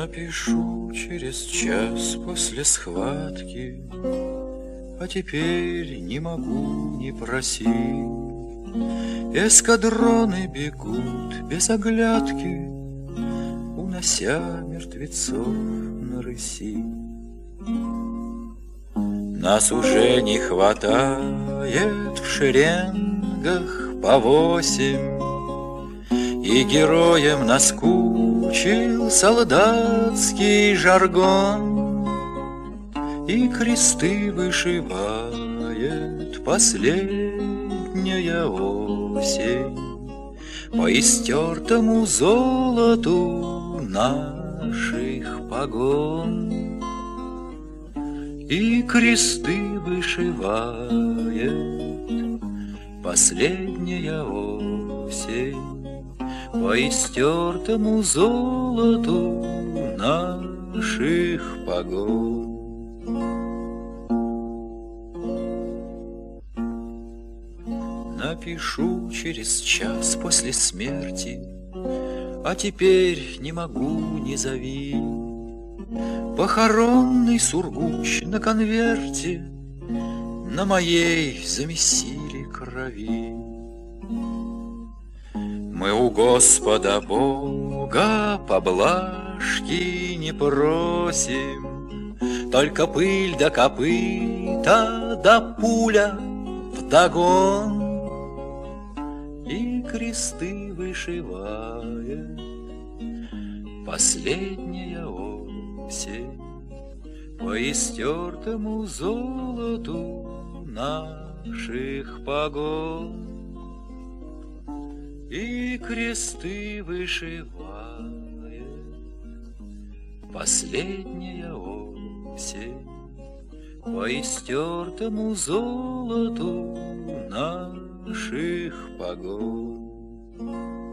Напишу через час после схватки, а теперь не могу не просить. Эскадроны бегут без оглядки, унося мертвецов на рыси. Нас уже не хватает в шеренгах по 8, и героям наскучил солдатский жаргон, и кресты вышивает последняя осень по истертому золоту наших погон. И кресты вышивает последняя осень по истертому золоту наших погон. Напишу через час после смерти, а теперь не могу, не зови. Похоронный сургуч на конверте на моей замесили крови. Мы у Господа Бога поблажки не просим, только пыль да копыта да пуля вдогон. И кресты вышивает последняя осень по истертому золоту наших погон. И кресты вышивает последняя осень по истертому золоту наших погон.